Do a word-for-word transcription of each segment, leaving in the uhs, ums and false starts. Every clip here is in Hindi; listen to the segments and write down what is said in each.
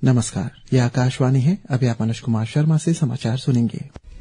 नमस्कार, यह आकाशवाणी है। अभी आप अनुज कुमार शर्मा से समाचार सुनेंगे।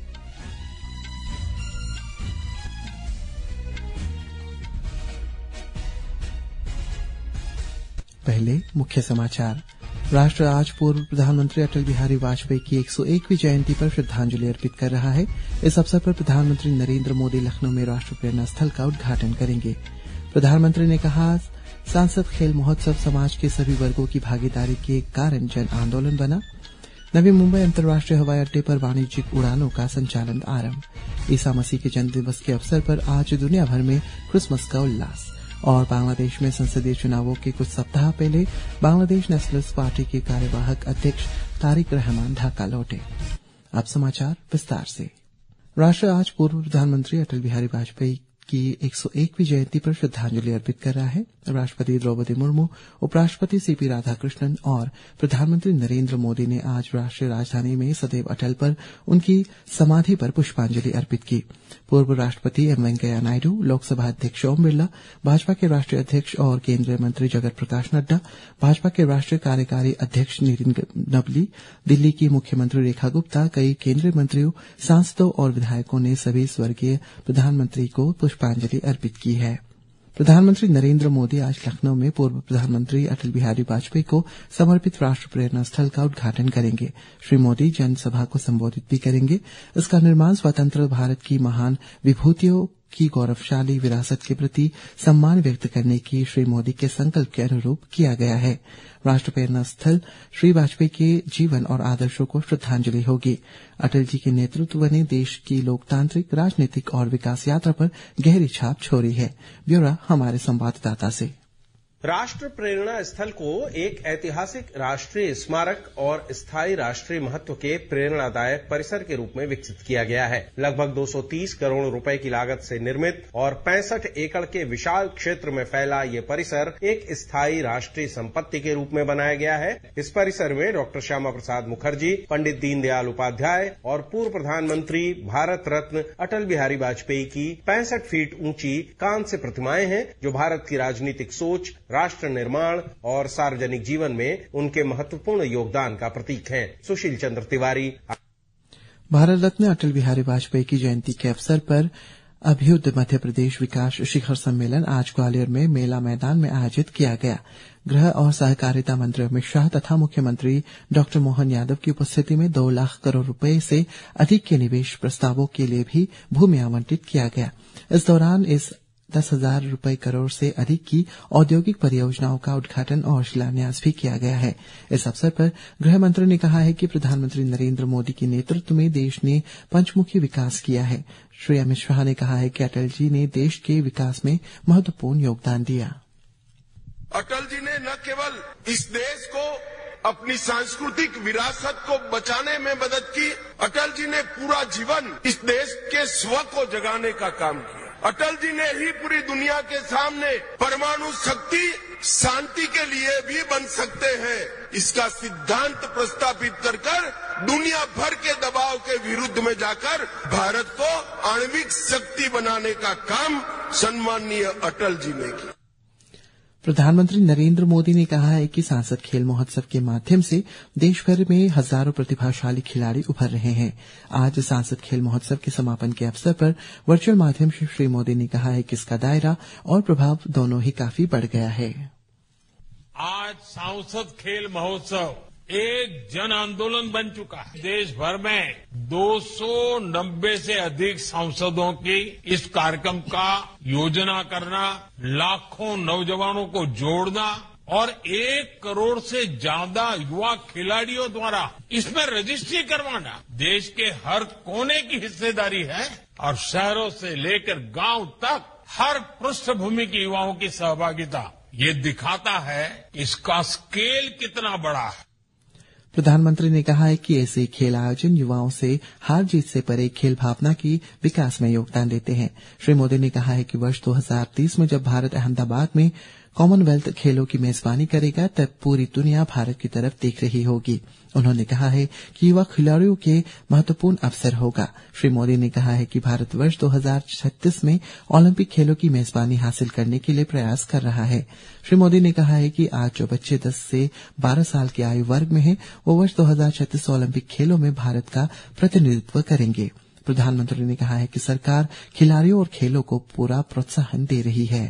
पहले मुख्य समाचार। राष्ट्र आज पूर्व प्रधानमंत्री अटल बिहारी वाजपेयी की एक सौ एकवीं जयंती पर श्रद्धांजलि अर्पित कर रहा है। इस अवसर पर प्रधानमंत्री नरेंद्र मोदी लखनऊ में राष्ट्र प्रेरणा स्थल का उद्घाटन करेंगे। प्रधानमंत्री ने कहा, सांसद खेल महोत्सव समाज के सभी वर्गों की भागीदारी के कारण जन आंदोलन बना। नवी मुंबई अंतर्राष्ट्रीय हवाई अड्डे पर वाणिज्यिक उड़ानों का संचालन आरंभ। ईसा मसीह के जन्म दिवस के अवसर पर आज दुनिया भर में क्रिसमस का उल्लास। और बांग्लादेश में संसदीय चुनावों के कुछ सप्ताह पहले बांग्लादेश नेशनलिस्ट पार्टी के कार्यवाहक अध्यक्ष तारिक रहमान ढाका लौटे। अब समाचार विस्तार से। राष्ट्र आज पूर्व प्रधानमंत्री अटल बिहारी वाजपेयी की एक सौ एकवीं जयंती पर श्रद्धांजलि अर्पित कर रहा है। राष्ट्रपति द्रौपदी मुर्मू, उपराष्ट्रपति सीपी राधाकृष्णन और प्रधानमंत्री नरेंद्र मोदी ने आज राष्ट्रीय राजधानी में सदैव अटल पर उनकी समाधि पर पुष्पांजलि अर्पित की। पूर्व राष्ट्रपति एम वेंकैया नायडू, लोकसभा अध्यक्ष ओम बिरला, भाजपा के राष्ट्रीय अध्यक्ष और केंद्रीय मंत्री जगत प्रकाश नड्डा, भाजपा के राष्ट्रीय कार्यकारी अध्यक्ष नितिन नबली, दिल्ली की मुख्यमंत्री रेखा गुप्ता, कई केंद्रीय मंत्रियों, सांसदों और विधायकों ने सभी स्वर्गीय प्रधानमंत्री को पुष्पांजलि अर्पित की है। प्रधानमंत्री नरेंद्र मोदी आज लखनऊ में पूर्व प्रधानमंत्री अटल बिहारी वाजपेयी को समर्पित राष्ट्र प्रेरणा स्थल का उद्घाटन करेंगे। श्री मोदी जनसभा को संबोधित भी करेंगे। इसका निर्माण स्वतंत्र भारत की महान विभूतियों की गौरवशाली विरासत के प्रति सम्मान व्यक्त करने की श्री मोदी के संकल्प के अनुरूप किया गया है। राष्ट्र प्रेरणा स्थल श्री वाजपेयी के जीवन और आदर्शों को श्रद्धांजलि होगी। अटल जी के नेतृत्व ने देश की लोकतांत्रिक, राजनीतिक और विकास यात्रा पर गहरी छाप छोड़ी है। ब्यौरा हमारे संवाददाता से। राष्ट्र प्रेरणा स्थल को एक ऐतिहासिक राष्ट्रीय स्मारक और स्थायी राष्ट्रीय महत्व के प्रेरणादायक परिसर के रूप में विकसित किया गया है। लगभग दो सौ तीस करोड़ रुपए की लागत से निर्मित और पैंसठ एकड़ के विशाल क्षेत्र में फैला ये परिसर एक स्थायी राष्ट्रीय संपत्ति के रूप में बनाया गया है। इस परिसर में डॉक्टर श्यामा प्रसाद मुखर्जी, पंडित दीनदयाल उपाध्याय और पूर्व प्रधानमंत्री भारत रत्न अटल बिहारी वाजपेयी की पैंसठ फीट ऊंची कांस्य प्रतिमाएं हैं, जो भारत की राजनीतिक सोच, राष्ट्र निर्माण और सार्वजनिक जीवन में उनके महत्वपूर्ण योगदान का प्रतीक है। सुशील चंद्र तिवारी। भारत रत्न अटल बिहारी वाजपेयी की जयंती के अवसर पर अभ्युदय मध्य प्रदेश विकास शिखर सम्मेलन आज ग्वालियर में मेला मैदान में आयोजित किया गया। गृह और सहकारिता मंत्री अमित शाह तथा मुख्यमंत्री डॉक्टर मोहन यादव की उपस्थिति में दो लाख करोड़ रुपए से अधिक के निवेश प्रस्तावों के लिए भी भूमि आवंटित किया गया। इस दौरान इस दस हजार रुपए करोड़ से अधिक की औद्योगिक परियोजनाओं का उद्घाटन और शिलान्यास भी किया गया है। इस अवसर पर गृह मंत्री ने कहा है कि प्रधानमंत्री नरेंद्र मोदी के नेतृत्व में देश ने पंचमुखी विकास किया है। श्री अमित शाह ने कहा है कि अटल जी ने देश के विकास में महत्वपूर्ण योगदान दिया। अटल जी ने न केवल इस देश को अपनी सांस्कृतिक विरासत को बचाने में मदद की, अटल जी ने पूरा जीवन इस देश के स्व को जगाने का काम किया। अटल जी ने ही पूरी दुनिया के सामने परमाणु शक्ति शांति के लिए भी बन सकते हैं, इसका सिद्धांत प्रस्तावित कर कर दुनिया भर के दबाव के विरुद्ध में जाकर भारत को आणविक शक्ति बनाने का काम सम्माननीय अटल जी ने किया। प्रधानमंत्री नरेंद्र मोदी ने कहा है कि सांसद खेल महोत्सव के माध्यम से देश भर में हजारों प्रतिभाशाली खिलाड़ी उभर रहे हैं। आज सांसद खेल महोत्सव के समापन के अवसर पर वर्चुअल माध्यम से श्री मोदी ने कहा है कि इसका दायरा और प्रभाव दोनों ही काफी बढ़ गया है। आज सांसद खेल महोत्सव एक जन आंदोलन बन चुका है। देश भर में दो सौ नब्बे से अधिक सांसदों की इस कार्यक्रम का योजना करना, लाखों नौजवानों को जोड़ना और एक करोड़ से ज्यादा युवा खिलाड़ियों द्वारा इसमें रजिस्ट्री करवाना देश के हर कोने की हिस्सेदारी है। और शहरों से लेकर गांव तक हर पृष्ठभूमि के युवाओं की सहभागिता, ये दिखाता है इसका स्केल कितना बड़ा है। प्रधानमंत्री ने कहा है कि ऐसे खेल आयोजन युवाओं से हार जीत से परे खेल भावना की विकास में योगदान देते हैं। श्री मोदी ने कहा है कि वर्ष दो हजार तीस में जब भारत अहमदाबाद में कॉमनवेल्थ खेलों की मेजबानी करेगा तब पूरी दुनिया भारत की तरफ देख रही होगी। उन्होंने कहा है कि युवा खिलाड़ियों के महत्वपूर्ण अवसर होगा। श्री मोदी ने कहा है कि भारत वर्ष दो हजार छत्तीस में ओलंपिक खेलों की मेजबानी हासिल करने के लिए प्रयास कर रहा है। श्री मोदी ने कहा है कि आज जो बच्चे दस से बारह साल के आयु वर्ग में हैं, वो वर्ष दो हजार छत्तीस ओलंपिक खेलों में भारत का प्रतिनिधित्व करेंगे। प्रधानमंत्री ने कहा है कि सरकार खिलाड़ियों और खेलों को पूरा प्रोत्साहन दे रही है।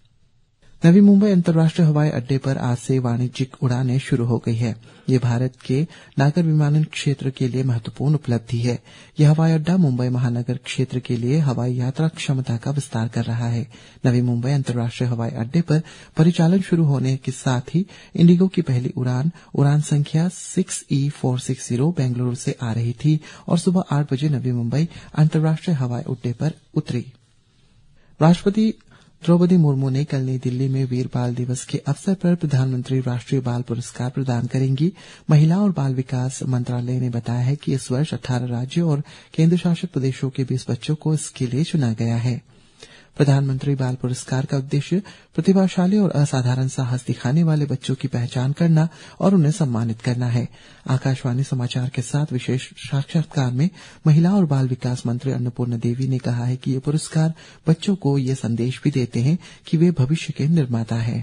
नवी मुंबई अंतर्राष्ट्रीय हवाई अड्डे पर आज से वाणिज्यिक उड़ानें शुरू हो गई है। ये भारत के नागर विमानन क्षेत्र के लिए महत्वपूर्ण उपलब्धि है। यह हवाई अड्डा मुंबई महानगर क्षेत्र के लिए हवाई यात्रा क्षमता का विस्तार कर रहा है। नवी मुंबई अंतर्राष्ट्रीय हवाई अड्डे पर परिचालन शुरू होने के साथ ही इंडिगो की पहली उड़ान उड़ान संख्या six E four six zero Bengaluru से आ रही थी और सुबह आठ बजे नवी मुंबई अंतर्राष्ट्रीय हवाई अड्डे पर उतरी। राष्ट्रपति द्रौपदी मुर्मू ने कल नई दिल्ली में वीर बाल दिवस के अवसर पर प्रधानमंत्री राष्ट्रीय बाल पुरस्कार प्रदान करेंगी। महिला और बाल विकास मंत्रालय ने बताया है कि इस वर्ष अठारह राज्यों और केंद्र शासित प्रदेशों के बीस बच्चों को इसके लिए चुना गया है। प्रधानमंत्री बाल पुरस्कार का उद्देश्य प्रतिभाशाली और असाधारण साहस दिखाने वाले बच्चों की पहचान करना और उन्हें सम्मानित करना है। आकाशवाणी समाचार के साथ विशेष साक्षात्कार में महिला और बाल विकास मंत्री अन्नपूर्णा देवी ने कहा है कि ये पुरस्कार बच्चों को ये संदेश भी देते हैं कि वे भविष्य के निर्माता हैं।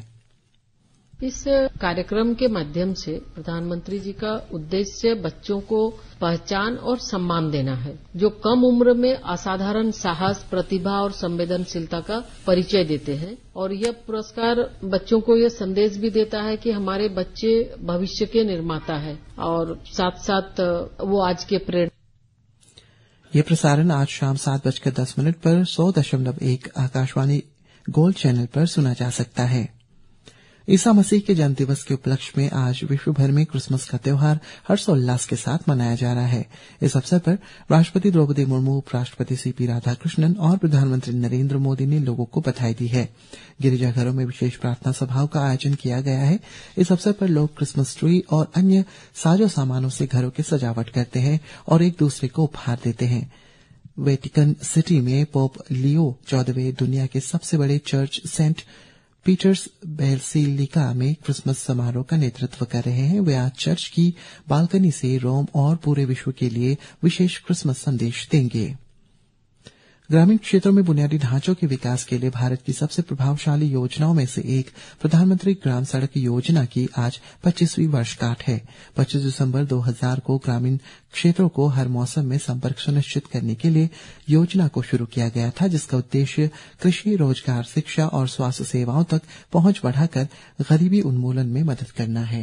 इस कार्यक्रम के माध्यम से प्रधानमंत्री जी का उद्देश्य बच्चों को पहचान और सम्मान देना है, जो कम उम्र में असाधारण साहस, प्रतिभा और संवेदनशीलता का परिचय देते हैं। और यह पुरस्कार बच्चों को यह संदेश भी देता है कि हमारे बच्चे भविष्य के निर्माता है और साथ साथ वो आज के प्रेरणा। ये प्रसारण आज शाम सात बजकर दस मिनट पर सौ दशमलव एक आकाशवाणी गोल्ड चैनल पर सुना जा सकता है। ईसा मसीह के जन्म दिवस के उपलक्ष्य में आज विश्व भर में क्रिसमस का त्यौहार हर्षोल्लास के साथ मनाया जा रहा है। इस अवसर पर राष्ट्रपति द्रौपदी मुर्मू, उपराष्ट्रपति सीपी राधाकृष्णन और प्रधानमंत्री नरेंद्र मोदी ने लोगों को बधाई दी है। गिरिजाघरों में विशेष प्रार्थना सभाओं का आयोजन किया गया है। इस अवसर पर लोग क्रिसमस ट्री और अन्य साजो सामानों से घरों की सजावट करते हैं और एक दूसरे को उपहार देते हैं। वेटिकन सिटी में पोप लियो चौदहवें दुनिया के सबसे बड़े चर्च सेंट पीटर्स बेसिलिका में क्रिसमस समारोह का नेतृत्व कर रहे हैं। वे आज चर्च की बालकनी से रोम और पूरे विश्व के लिए विशेष क्रिसमस संदेश देंगे। ग्रामीण क्षेत्रों में बुनियादी ढांचों के विकास के लिए भारत की सबसे प्रभावशाली योजनाओं में से एक प्रधानमंत्री ग्राम सड़क योजना की आज पच्चीसवीं वर्षगांठ है। पच्चीस दिसंबर दो हजार को ग्रामीण क्षेत्रों को हर मौसम में संपर्क सुनिश्चित करने के लिए योजना को शुरू किया गया था, जिसका उद्देश्य कृषि, रोजगार, शिक्षा और स्वास्थ्य सेवाओं तक पहुंच बढ़ाकर गरीबी उन्मूलन में मदद करना है।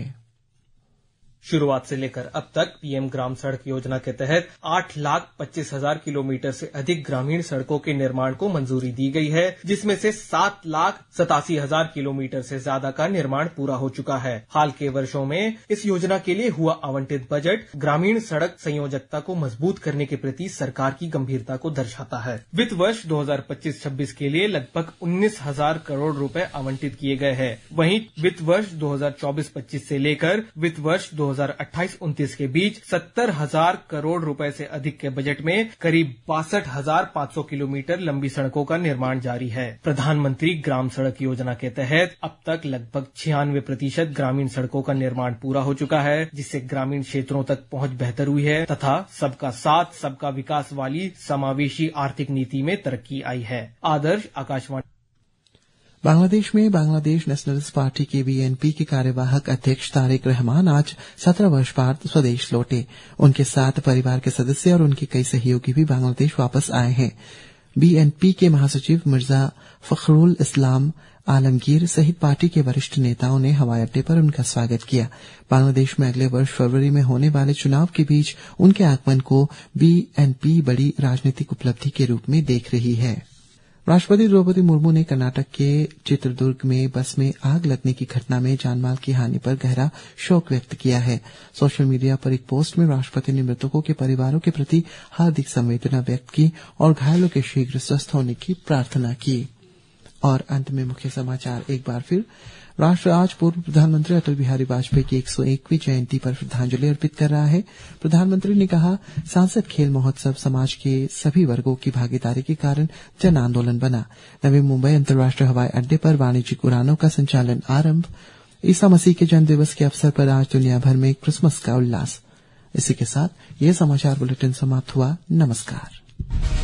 शुरुआत से लेकर अब तक पीएम ग्राम सड़क योजना के तहत आठ लाख पच्चीस हजार किलोमीटर से अधिक ग्रामीण सड़कों के निर्माण को मंजूरी दी गई है, जिसमें से सात लाख सतासी हजार किलोमीटर से ज्यादा का निर्माण पूरा हो चुका है। हाल के वर्षों में इस योजना के लिए हुआ आवंटित बजट ग्रामीण सड़क संयोजकता को मजबूत करने के प्रति सरकार की गंभीरता को दर्शाता है। वित्त वर्ष दो हजार पच्चीस छब्बीस के लिए लगभग उन्नीस हजार करोड़ रुपए आवंटित किए गए हैं। वहीं वित्त वर्ष दो हजार चौबीस पच्चीस से लेकर वित्त वर्ष दो हजार अट्ठाईस उनतीस के बीच सत्तर हजार करोड़ रुपए से अधिक के बजट में करीब बासठ हजार पाँच सौ किलोमीटर लंबी सड़कों का निर्माण जारी है। प्रधानमंत्री ग्राम सड़क योजना के तहत अब तक लगभग छियानवे प्रतिशत ग्रामीण सड़कों का निर्माण पूरा हो चुका है, जिससे ग्रामीण क्षेत्रों तक पहुंच बेहतर हुई है तथा सबका साथ सबका विकास वाली समावेशी आर्थिक नीति में तरक्की आई है। आदर्श आकाशवाणी। बांग्लादेश में बांग्लादेश नेशनलिस्ट पार्टी के बीएनपी के कार्यवाहक अध्यक्ष तारिक रहमान आज सत्रह वर्ष बाद स्वदेश लौटे। उनके साथ परिवार के सदस्य और उनके कई सहयोगी भी बांग्लादेश वापस आए हैं। बीएनपी के महासचिव मिर्जा फखरुल इस्लाम आलमगीर सहित पार्टी के वरिष्ठ नेताओं ने हवाई अड्डे पर उनका स्वागत किया। बांग्लादेश में अगले वर्ष फरवरी में होने वाले चुनाव के बीच उनके आगमन को बीएनपी बड़ी राजनीतिक उपलब्धि के रूप में देख रही है। राष्ट्रपति द्रौपदी मुर्मू ने कर्नाटक के चित्रदुर्ग में बस में आग लगने की घटना में जानमाल की हानि पर गहरा शोक व्यक्त किया है। सोशल मीडिया पर एक पोस्ट में राष्ट्रपति ने मृतकों के परिवारों के प्रति हार्दिक संवेदना व्यक्त की और घायलों के शीघ्र स्वस्थ होने की प्रार्थना की। और अंत में मुख्य समाचार एक बार फिर। राष्ट्र आज पूर्व प्रधानमंत्री अटल बिहारी वाजपेयी की एक सौ एकवीं जयंती पर श्रद्धांजलि अर्पित कर रहा है। प्रधानमंत्री ने कहा, सांसद खेल महोत्सव समाज के सभी वर्गों की भागीदारी के कारण जन आंदोलन बना। नवी मुंबई अंतर्राष्ट्रीय हवाई अड्डे पर वाणिज्यिक उड़ानों का संचालन आरंभ। ईसा मसीह के जन्म दिवस के अवसर पर आज दुनिया भर में क्रिसमस का उल्लास। इसी के साथ ये समाचार बुलेटिन समाप्त हुआ। नमस्कार।